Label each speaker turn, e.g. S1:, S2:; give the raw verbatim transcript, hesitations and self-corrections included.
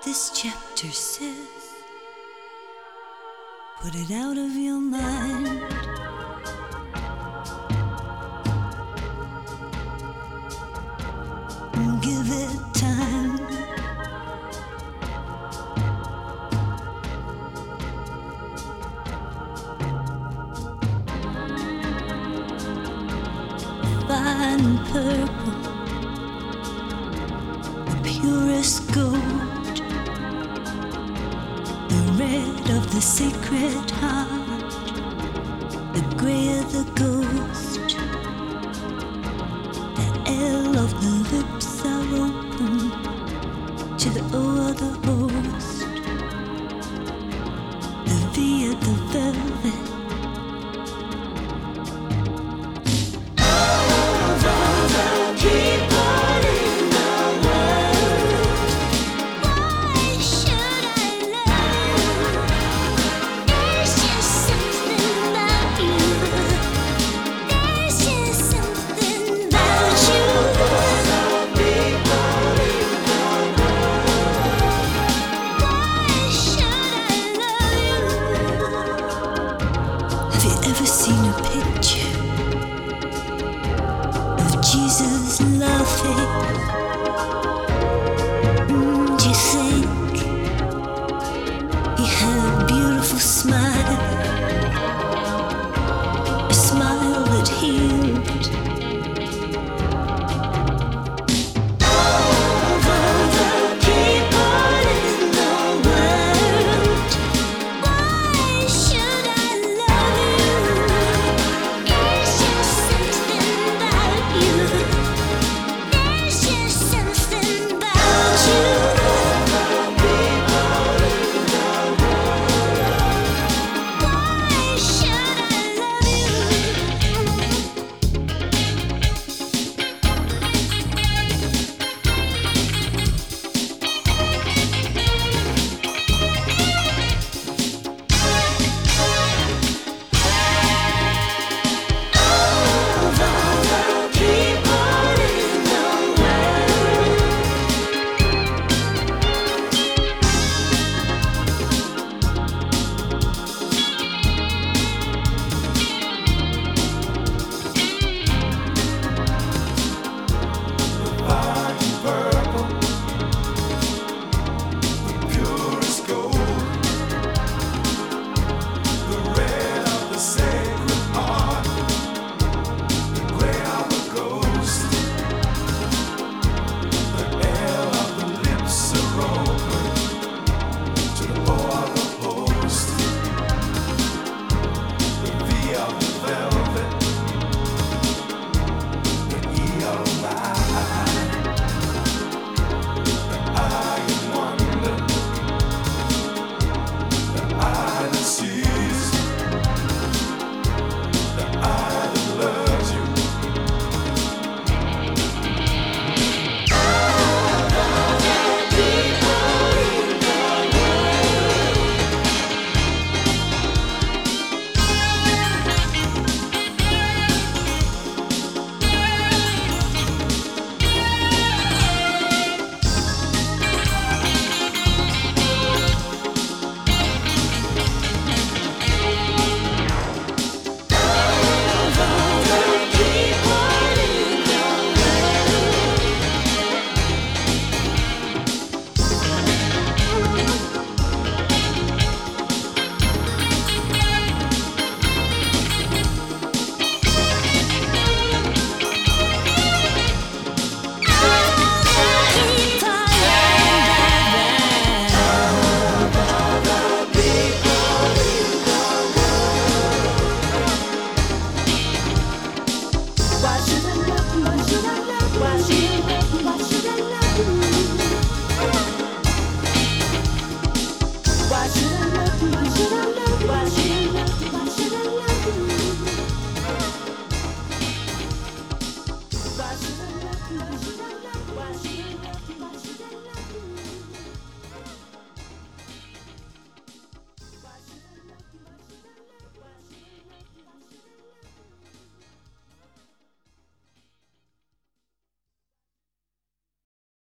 S1: This chapter says, put it out of your mind. Give it time. Fine purple, the purest gold, the red of the sacred heart, the gray of the ghost, the L of the lips are open to the O of the host, the V of the velvet. Ever seen a picture of Jesus laughing?